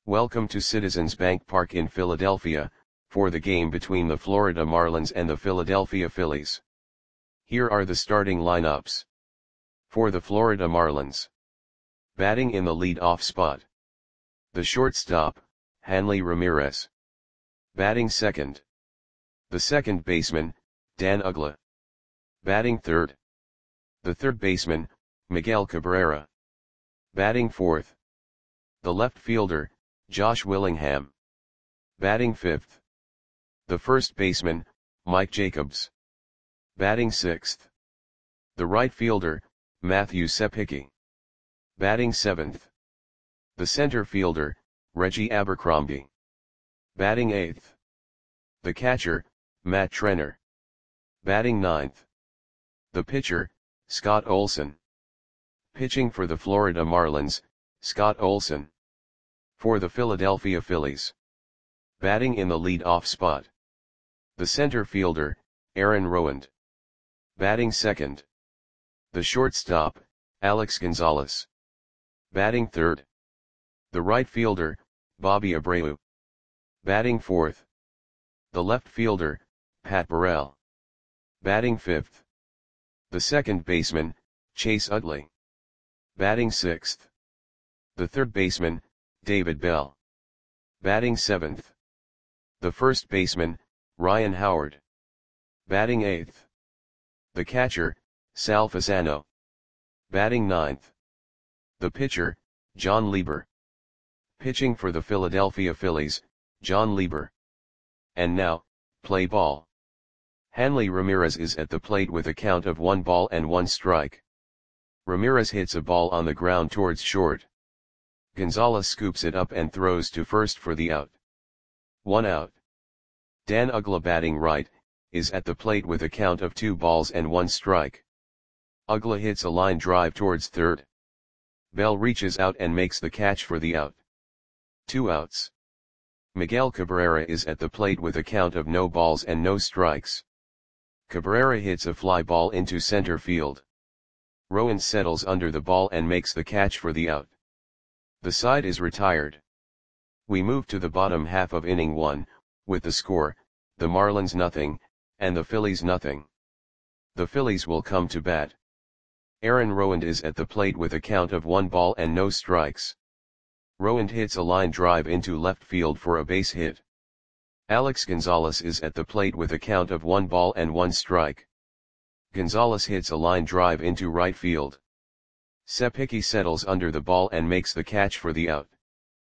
Welcome to Citizens Bank Park in Philadelphia, for the game between the Florida Marlins and the Philadelphia Phillies. Here are the starting lineups. For the Florida Marlins. Batting in the lead-off spot. The shortstop, Hanley Ramirez. Batting second. The second baseman, Dan Uggla. Batting third. The third baseman, Miguel Cabrera. Batting fourth. The left fielder, Josh Willingham. Batting fifth. The first baseman, Mike Jacobs. Batting sixth. The right fielder, Matthew Sepicki. Batting seventh. The center fielder, Reggie Abercrombie. Batting eighth. The catcher, Matt Trenner. Batting ninth. The pitcher, Scott Olson. Pitching for the Florida Marlins, Scott Olson. For the Philadelphia Phillies. Batting in the lead-off spot. The center fielder, Aaron Rowand. Batting second. The shortstop, Alex Gonzalez. Batting third. The right fielder, Bobby Abreu. Batting fourth. The left fielder, Pat Burrell. Batting fifth. The second baseman, Chase Utley. Batting sixth. The third baseman, David Bell. Batting seventh. The first baseman, Ryan Howard. Batting eighth. The catcher, Sal Fasano. Batting ninth. The pitcher, John Lieber. Pitching for the Philadelphia Phillies, John Lieber. And now, play ball. Hanley Ramirez is at the plate with a count of 1 ball and 1 strike. Ramirez hits a ball on the ground towards short. Gonzalez scoops it up and throws to first for the out. 1 out. Dan Uggla, batting right, is at the plate with a count of 2 balls and 1 strike. Uggla hits a line drive towards third. Bell reaches out and makes the catch for the out. 2 outs. Miguel Cabrera is at the plate with a count of no balls and no strikes. Cabrera hits a fly ball into center field. Rowand settles under the ball and makes the catch for the out. The side is retired. We move to the bottom half of inning 1, with the score, the Marlins nothing, and the Phillies nothing. The Phillies will come to bat. Aaron Rowand is at the plate with a count of 1 ball and no strikes. Rowand hits a line drive into left field for a base hit. Alex Gonzalez is at the plate with a count of 1 ball and 1 strike. Gonzalez hits a line drive into right field. Sepicki settles under the ball and makes the catch for the out.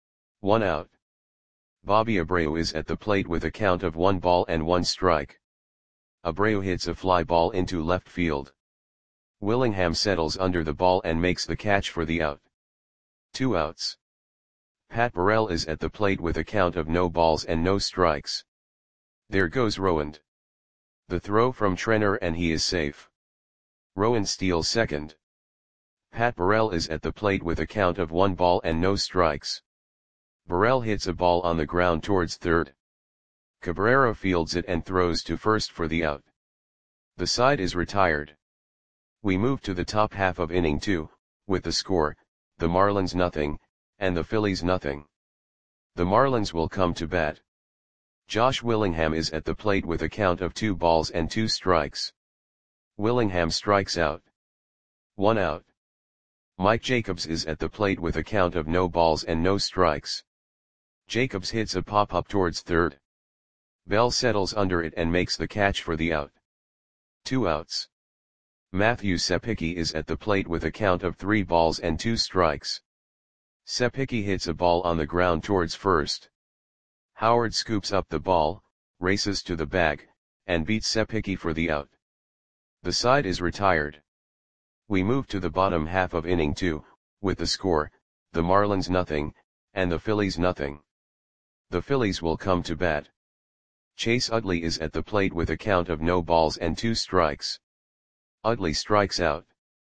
1 out. Bobby Abreu is at the plate with a count of 1 ball and 1 strike. Abreu hits a fly ball into left field. Willingham settles under the ball and makes the catch for the out. 2 outs. Pat Burrell is at the plate with a count of no balls and no strikes. There goes Rowand. The throw from Trenner and he is safe. Rowand steals second. Pat Burrell is at the plate with a count of 1 ball and no strikes. Burrell hits a ball on the ground towards third. Cabrera fields it and throws to first for the out. The side is retired. We move to the top half of inning 2, with the score, the Marlins nothing, and the Phillies nothing. The Marlins will come to bat. Josh Willingham is at the plate with a count of 2 balls and 2 strikes. Willingham strikes out. 1 out. Mike Jacobs is at the plate with a count of no balls and no strikes. Jacobs hits a pop-up towards third. Bell settles under it and makes the catch for the out. 2 outs. Matthew Sepicki is at the plate with a count of 3 balls and 2 strikes. Sepicki hits a ball on the ground towards first. Howard scoops up the ball, races to the bag, and beats Sepicki for the out. The side is retired. We move to the bottom half of inning 2, with the score, the Marlins nothing, and the Phillies nothing. The Phillies will come to bat. Chase Utley is at the plate with a count of no balls and 2 strikes. Utley strikes out.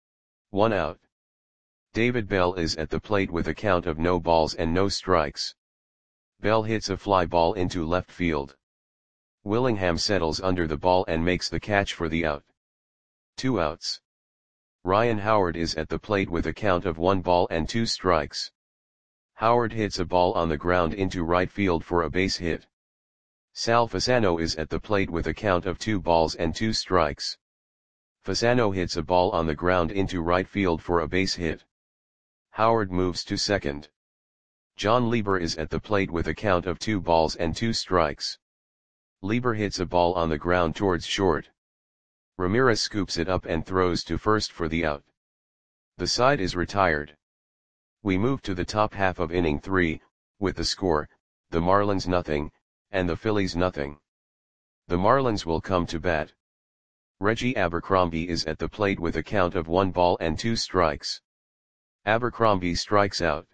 1 out. David Bell is at the plate with a count of no balls and no strikes. Bell hits a fly ball into left field. Willingham settles under the ball and makes the catch for the out. 2 outs. Ryan Howard is at the plate with a count of 1 ball and 2 strikes. Howard hits a ball on the ground into right field for a base hit. Sal Fasano is at the plate with a count of 2 balls and 2 strikes. Fasano hits a ball on the ground into right field for a base hit. Howard moves to second. John Lieber is at the plate with a count of 2 balls and 2 strikes. Lieber hits a ball on the ground towards short. Ramirez scoops it up and throws to first for the out. The side is retired. We move to the top half of inning 3, with the score, the Marlins nothing, and the Phillies nothing. The Marlins will come to bat. Reggie Abercrombie is at the plate with a count of 1 ball and 2 strikes. Abercrombie strikes out.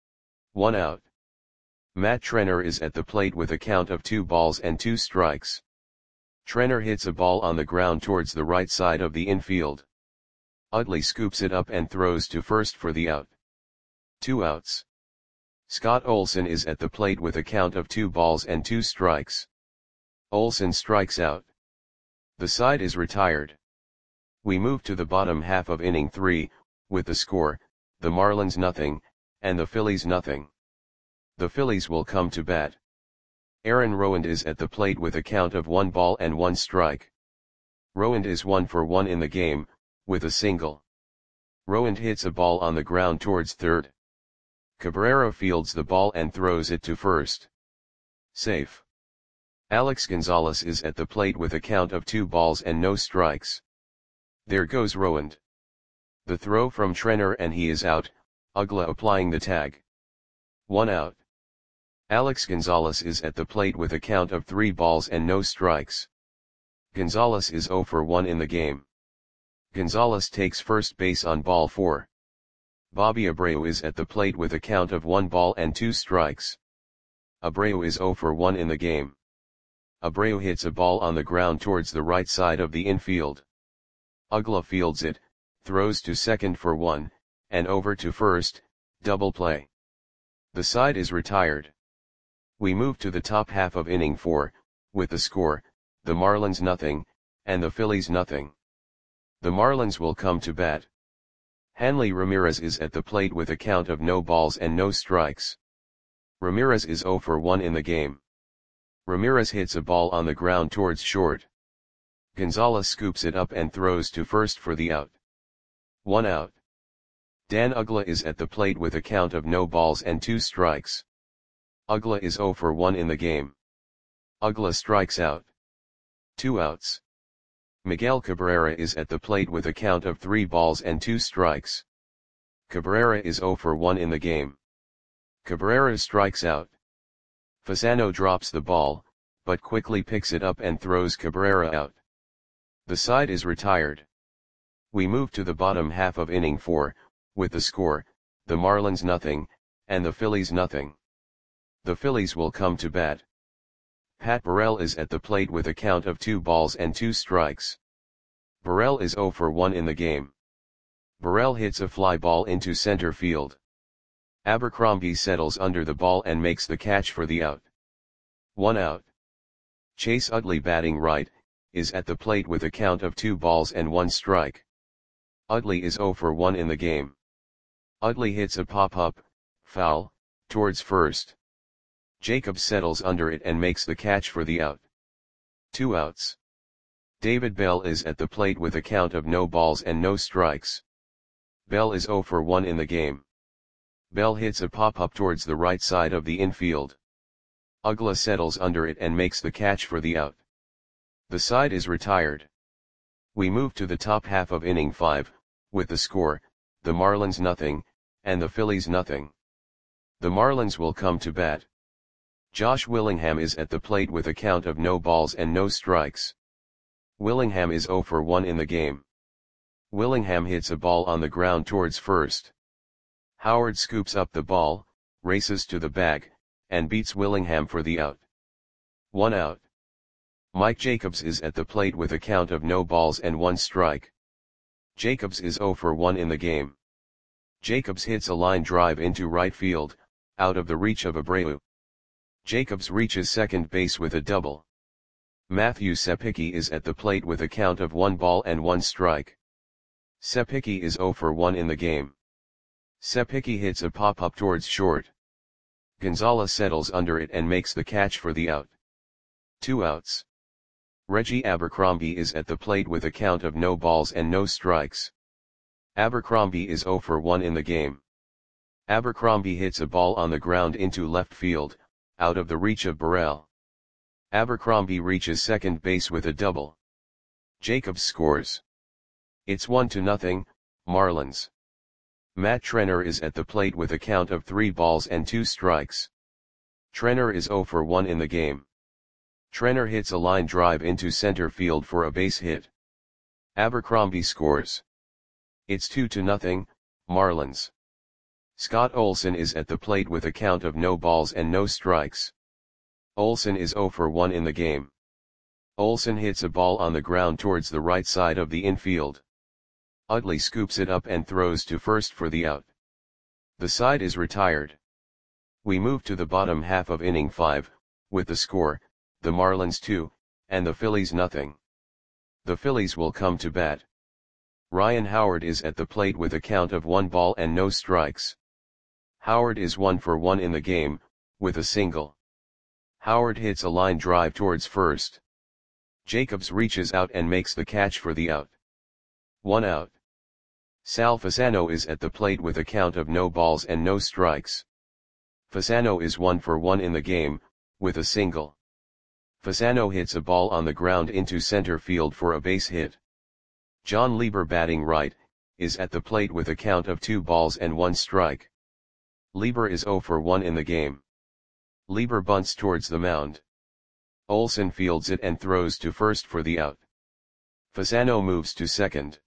1 out. Matt Trenner is at the plate with a count of 2 balls and 2 strikes. Trenner hits a ball on the ground towards the right side of the infield. Utley scoops it up and throws to first for the out. 2 outs. Scott Olson is at the plate with a count of 2 balls and 2 strikes. Olson strikes out. The side is retired. We move to the bottom half of inning 3, with the score, the Marlins nothing, and the Phillies nothing. The Phillies will come to bat. Aaron Rowand is at the plate with a count of 1 ball and 1 strike. Rowand is 1 for 1 in the game, with a single. Rowand hits a ball on the ground towards third. Cabrera fields the ball and throws it to first. Safe. Alex Gonzalez is at the plate with a count of 2 balls and no strikes. There goes Rowand. The throw from Trenner and he is out, Ugla applying the tag. 1 out. Alex Gonzalez is at the plate with a count of 3 balls and no strikes. Gonzalez is 0 for 1 in the game. Gonzalez takes first base on ball 4. Bobby Abreu is at the plate with a count of 1 ball and 2 strikes. Abreu is 0 for 1 in the game. Abreu hits a ball on the ground towards the right side of the infield. Ugla fields it, throws to second for 1, and over to first, double play. The side is retired. We move to the top half of inning 4, with the score, the Marlins nothing, and the Phillies nothing. The Marlins will come to bat. Hanley Ramirez is at the plate with a count of no balls and no strikes. Ramirez is 0 for 1 in the game. Ramirez hits a ball on the ground towards short. Gonzalez scoops it up and throws to first for the out. 1 out. Dan Ugla is at the plate with a count of no balls and 2 strikes. Ugla is 0 for 1 in the game. Ugla strikes out. 2 outs. Miguel Cabrera is at the plate with a count of 3 balls and 2 strikes. Cabrera is 0 for 1 in the game. Cabrera strikes out. Fasano drops the ball, but quickly picks it up and throws Cabrera out. The side is retired. We move to the bottom half of inning 4, with the score, the Marlins nothing, and the Phillies nothing. The Phillies will come to bat. Pat Burrell is at the plate with a count of 2 balls and 2 strikes. Burrell is 0 for 1 in the game. Burrell hits a fly ball into center field. Abercrombie settles under the ball and makes the catch for the out. 1 out. Chase Utley batting right, is at the plate with a count of 2 balls and 1 strike. Utley is 0 for 1 in the game. Utley hits a pop-up, foul, towards first. Jacobs settles under it and makes the catch for the out. 2 outs. David Bell is at the plate with a count of no balls and no strikes. Bell is 0 for 1 in the game. Bell hits a pop-up towards the right side of the infield. Ugla settles under it and makes the catch for the out. The side is retired. We move to the top half of inning 5, with the score, the Marlins nothing, and the Phillies nothing. The Marlins will come to bat. Josh Willingham is at the plate with a count of no balls and no strikes. Willingham is 0 for 1 in the game. Willingham hits a ball on the ground towards first. Howard scoops up the ball, races to the bag, and beats Willingham for the out. 1 out. Mike Jacobs is at the plate with a count of no balls and 1 strike. Jacobs is 0 for 1 in the game. Jacobs hits a line drive into right field, out of the reach of Abreu. Jacobs reaches second base with a double. Matthew Sepicki is at the plate with a count of 1 ball and 1 strike. Sepicki is 0 for 1 in the game. Sepicki hits a pop-up towards short. Gonzalez settles under it and makes the catch for the out. 2 outs. Reggie Abercrombie is at the plate with a count of no balls and no strikes. Abercrombie is 0 for 1 in the game. Abercrombie hits a ball on the ground into left field, out of the reach of Burrell. Abercrombie reaches second base with a double. Jacobs scores. It's 1-0, Marlins. Matt Trenner is at the plate with a count of 3 balls and 2 strikes. Trenner is 0 for 1 in the game. Trenner hits a line drive into center field for a base hit. Abercrombie scores. It's 2-0, Marlins. Scott Olson is at the plate with a count of no balls and no strikes. Olson is 0 for 1 in the game. Olson hits a ball on the ground towards the right side of the infield. Utley scoops it up and throws to first for the out. The side is retired. We move to the bottom half of inning 5, with the score, the Marlins 2, and the Phillies nothing. The Phillies will come to bat. Ryan Howard is at the plate with a count of 1 ball and no strikes. Howard is 1 for 1 in the game, with a single. Howard hits a line drive towards first. Jacobs reaches out and makes the catch for the out. 1 out. Sal Fasano is at the plate with a count of no balls and no strikes. Fasano is 1 for 1 in the game, with a single. Fasano hits a ball on the ground into center field for a base hit. John Lieber, batting right, is at the plate with a count of 2 balls and 1 strike. Lieber is 0 for 1 in the game. Lieber bunts towards the mound. Olson fields it and throws to first for the out. Fasano moves to second.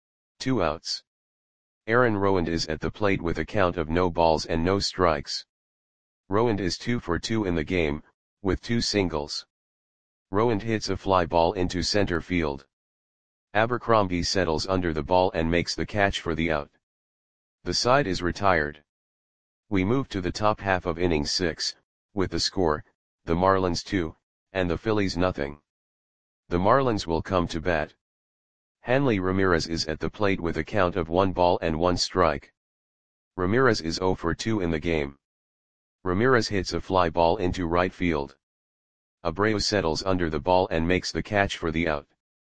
2 outs. Aaron Rowand is at the plate with a count of no balls and no strikes. Rowand is 2 for 2 in the game, with 2 singles. Rowand hits a fly ball into center field. Abercrombie settles under the ball and makes the catch for the out. The side is retired. We move to the top half of inning 6, with the score, the Marlins 2, and the Phillies nothing. The Marlins will come to bat. Hanley Ramirez is at the plate with a count of 1 ball and 1 strike. Ramirez is 0 for 2 in the game. Ramirez hits a fly ball into right field. Abreu settles under the ball and makes the catch for the out.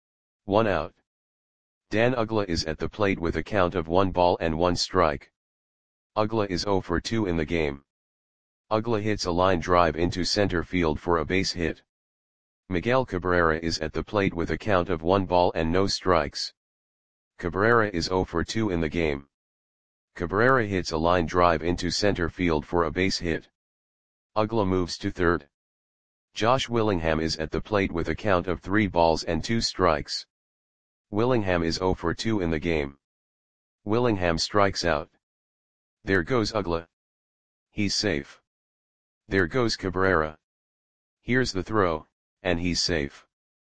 1 out. Dan Uggla is at the plate with a count of 1 ball and 1 strike. Uggla is 0 for 2 in the game. Uggla hits a line drive into center field for a base hit. Miguel Cabrera is at the plate with a count of 1 ball and no strikes. Cabrera is 0 for 2 in the game. Cabrera hits a line drive into center field for a base hit. Uggla moves to third. Josh Willingham is at the plate with a count of 3 balls and 2 strikes. Willingham is 0 for 2 in the game. Willingham strikes out. There goes Uggla. He's safe. There goes Cabrera. Here's the throw, and he's safe.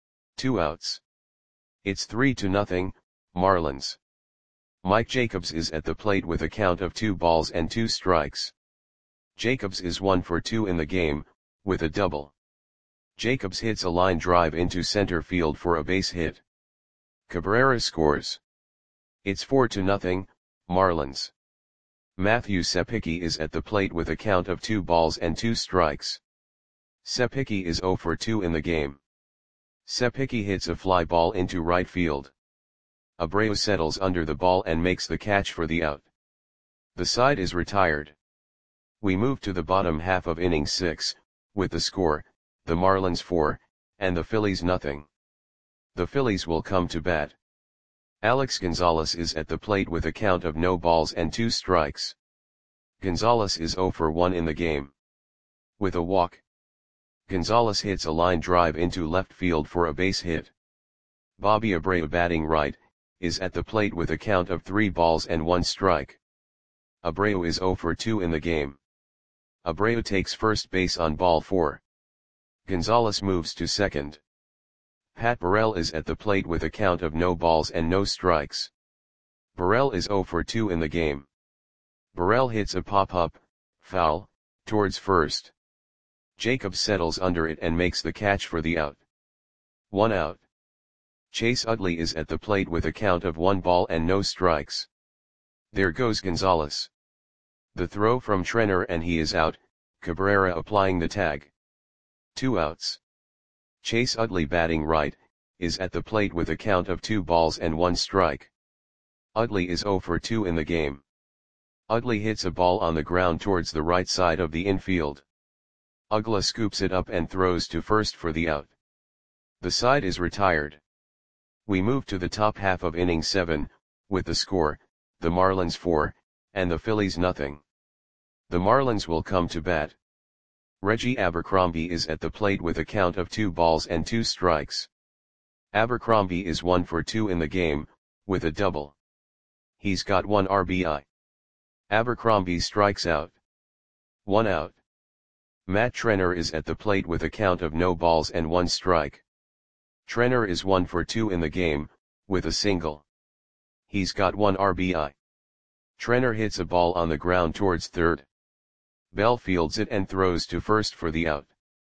2 outs. It's 3-0, Marlins. Mike Jacobs is at the plate with a count of 2 balls and 2 strikes. Jacobs is 1 for 2 in the game, with a double. Jacobs hits a line drive into center field for a base hit. Cabrera scores. It's 4-0, Marlins. Matthew Sepicki is at the plate with a count of 2 balls and 2 strikes. Sepicki is 0 for 2 in the game. Sepicki hits a fly ball into right field. Abreu settles under the ball and makes the catch for the out. The side is retired. We move to the bottom half of inning 6, with the score, the Marlins 4, and the Phillies nothing. The Phillies will come to bat. Alex Gonzalez is at the plate with a count of no balls and 2 strikes. Gonzalez is 0 for 1 in the game. With a walk. Gonzalez hits a line drive into left field for a base hit. Bobby Abreu, batting right, is at the plate with a count of 3 balls and 1 strike. Abreu is 0 for 2 in the game. Abreu takes first base on ball 4. Gonzalez moves to second. Pat Burrell is at the plate with a count of no balls and no strikes. Burrell is 0 for 2 in the game. Burrell hits a pop-up, foul, towards first. Jacobs settles under it and makes the catch for the out. 1 out. Chase Utley is at the plate with a count of 1 ball and no strikes. There goes Gonzalez. The throw from Trenner and he is out, Cabrera applying the tag. 2 outs. Chase Utley batting right, is at the plate with a count of 2 balls and 1 strike. Utley is 0 for 2 in the game. Utley hits a ball on the ground towards the right side of the infield. Uggla scoops it up and throws to first for the out. The side is retired. We move to the top half of inning 7, with the score, the Marlins 4, and the Phillies nothing. The Marlins will come to bat. Reggie Abercrombie is at the plate with a count of 2 balls and 2 strikes. Abercrombie is 1 for 2 in the game, with a double. He's got 1 RBI. Abercrombie strikes out. 1 out. Matt Trenner is at the plate with a count of no balls and 1 strike. Trenner is 1 for 2 in the game, with a single. He's got 1 RBI. Trenner hits a ball on the ground towards third. Bell fields it and throws to first for the out.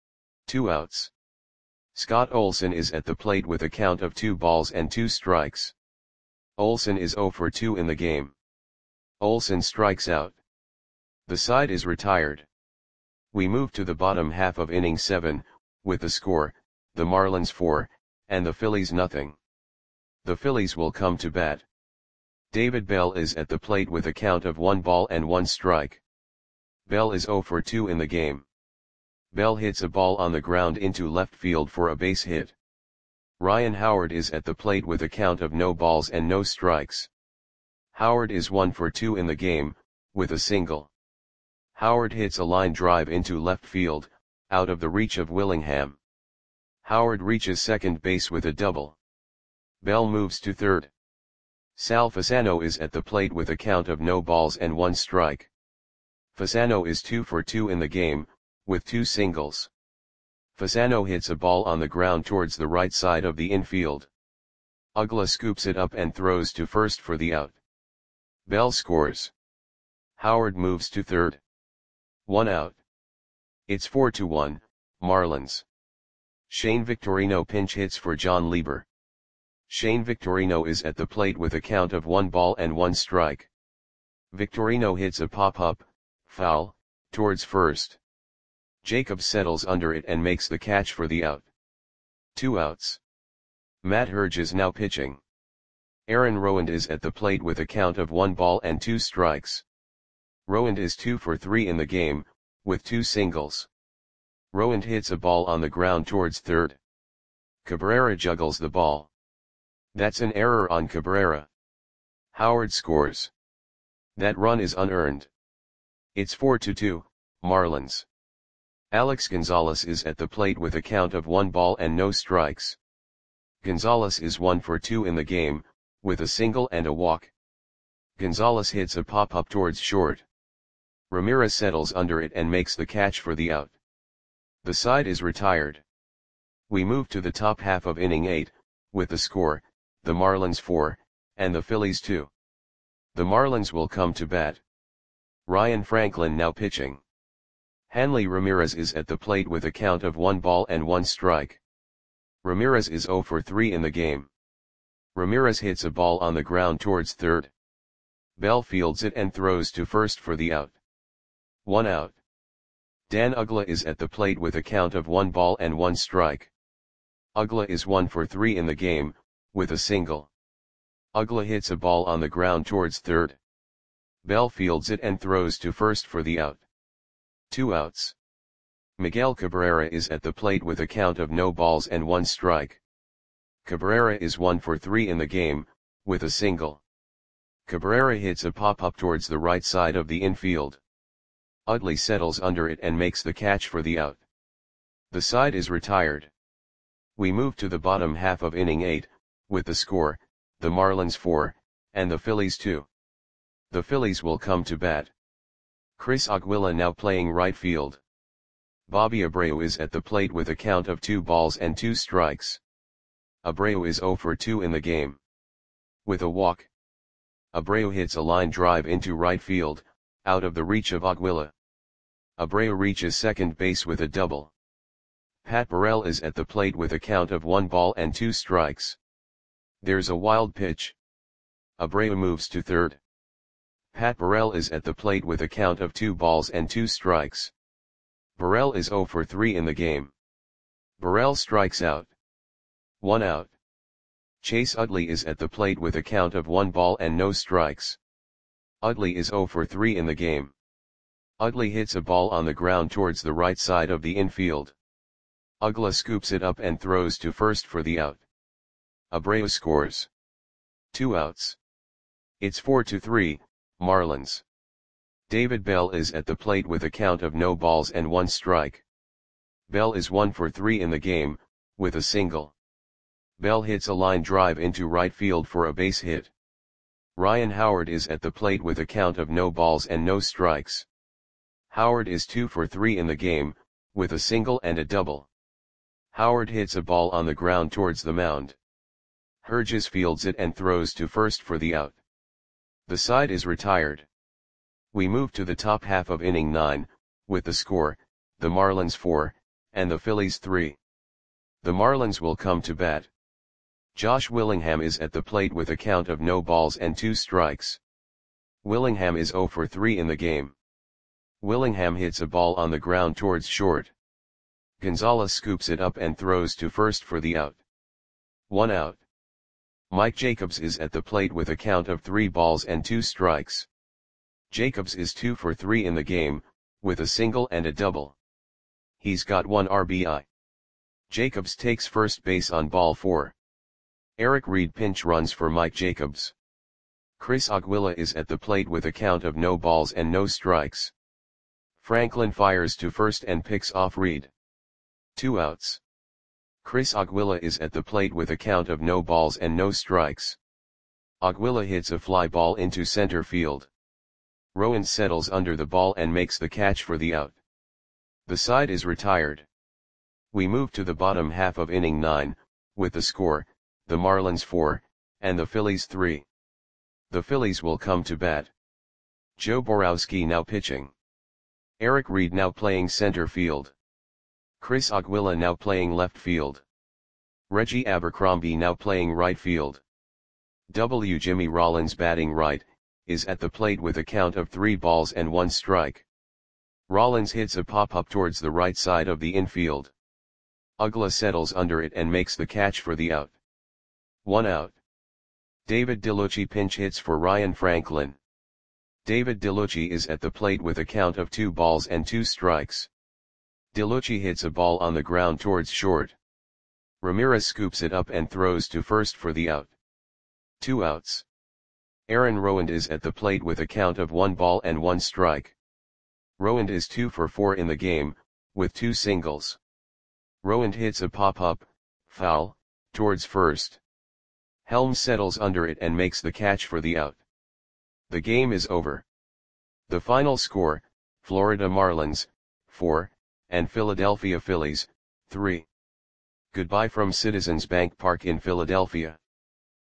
2 outs. Scott Olson is at the plate with a count of 2 balls and 2 strikes. Olson is 0 for 2 in the game. Olson strikes out. The side is retired. We move to the bottom half of inning 7, with the score, the Marlins 4, and the Phillies nothing. The Phillies will come to bat. David Bell is at the plate with a count of 1 ball and 1 strike. Bell is 0 for 2 in the game. Bell hits a ball on the ground into left field for a base hit. Ryan Howard is at the plate with a count of no balls and no strikes. Howard is 1 for 2 in the game, with a single. Howard hits a line drive into left field, out of the reach of Willingham. Howard reaches second base with a double. Bell moves to third. Sal Fasano is at the plate with a count of no balls and 1 strike. Fasano is 2 for 2 in the game, with 2 singles. Fasano hits a ball on the ground towards the right side of the infield. Uggla scoops it up and throws to first for the out. Bell scores. Howard moves to third. 1 out. It's 4-1, Marlins. Shane Victorino pinch hits for John Lieber. Shane Victorino is at the plate with a count of 1 ball and 1 strike. Victorino hits a pop-up, foul, towards first. Jacob settles under it and makes the catch for the out. 2 outs. Matt Herge is now pitching. Aaron Rowand is at the plate with a count of 1 ball and 2 strikes. Rowand is 2 for 3 in the game, with 2 singles. Rowand hits a ball on the ground towards third. Cabrera juggles the ball. That's an error on Cabrera. Howard scores. That run is unearned. It's 4-2, Marlins. Alex Gonzalez is at the plate with a count of 1 ball and no strikes. Gonzalez is 1 for 2 in the game, with a single and a walk. Gonzalez hits a pop-up towards short. Ramirez settles under it and makes the catch for the out. The side is retired. We move to the top half of inning 8, with the score, the Marlins 4, and the Phillies 2. The Marlins will come to bat. Ryan Franklin now pitching. Hanley Ramirez is at the plate with a count of 1 ball and 1 strike. Ramirez is 0 for 3 in the game. Ramirez hits a ball on the ground towards third. Bell fields it and throws to first for the out. 1 out. Dan Uggla is at the plate with a count of 1 ball and 1 strike. Uggla is 1 for 3 in the game, with a single. Uggla hits a ball on the ground towards third. Bell fields it and throws to first for the out. 2 outs. Miguel Cabrera is at the plate with a count of no balls and 1 strike. Cabrera is 1 for 3 in the game, with a single. Cabrera hits a pop-up towards the right side of the infield. Utley settles under it and makes the catch for the out. The side is retired. We move to the bottom half of inning 8, with the score, the Marlins 4, and the Phillies 2. The Phillies will come to bat. Chris Aguila now playing right field. Bobby Abreu is at the plate with a count of 2 balls and 2 strikes. Abreu is 0 for 2 in the game. With a walk. Abreu hits a line drive into right field, out of the reach of Aguila. Abreu reaches second base with a double. Pat Burrell is at the plate with a count of 1 ball and 2 strikes. There's a wild pitch. Abreu moves to third. Pat Burrell is at the plate with a count of 2 balls and 2 strikes. Burrell is 0 for 3 in the game. Burrell strikes out. 1 out. Chase Utley is at the plate with a count of 1 ball and no strikes. Utley is 0 for 3 in the game. Utley hits a ball on the ground towards the right side of the infield. Uggla scoops it up and throws to first for the out. Abreu scores. 2 outs. It's 4-3, Marlins. David Bell is at the plate with a count of no balls and 1 strike. Bell is 1 for 3 in the game, with a single. Bell hits a line drive into right field for a base hit. Ryan Howard is at the plate with a count of no balls and no strikes. Howard is 2 for 3 in the game, with a single and a double. Howard hits a ball on the ground towards the mound. Herges fields it and throws to first for the out. The side is retired. We move to the top half of inning 9, with the score, the Marlins 4, and the Phillies 3. The Marlins will come to bat. Josh Willingham is at the plate with a count of no balls and 2 strikes. Willingham is 0 for 3 in the game. Willingham hits a ball on the ground towards short. Gonzalez scoops it up and throws to first for the out. 1 out. Mike Jacobs is at the plate with a count of 3 balls and 2 strikes. Jacobs is 2 for 3 in the game, with a single and a double. He's got 1 RBI. Jacobs takes first base on ball 4. Eric Reed pinch runs for Mike Jacobs. Chris Aguila is at the plate with a count of no balls and no strikes. Franklin fires to first and picks off Reed. 2 outs. Chris Aguila is at the plate with a count of no balls and no strikes. Aguila hits a fly ball into center field. Rowan settles under the ball and makes the catch for the out. The side is retired. We move to the bottom half of inning 9, with the score, the Marlins 4, and the Phillies 3. The Phillies will come to bat. Joe Borowski now pitching. Eric Reed now playing center field. Chris Aguila now playing left field. Reggie Abercrombie now playing right field. Jimmy Rollins batting right, is at the plate with a count of 3 balls and 1 strike. Rollins hits a pop-up towards the right side of the infield. Uggla settles under it and makes the catch for the out. 1 out. David DeLucci pinch hits for Ryan Franklin. David DeLucci is at the plate with a count of 2 balls and 2 strikes. DeLucci hits a ball on the ground towards short. Ramirez scoops it up and throws to first for the out. 2 outs. Aaron Rowand is at the plate with a count of 1 ball and 1 strike. Rowand is 2 for 4 in the game, with 2 singles. Rowand hits a pop-up, foul, towards first. Helms settles under it and makes the catch for the out. The game is over. The final score, Florida Marlins, 4, and Philadelphia Phillies, 3. Goodbye from Citizens Bank Park in Philadelphia.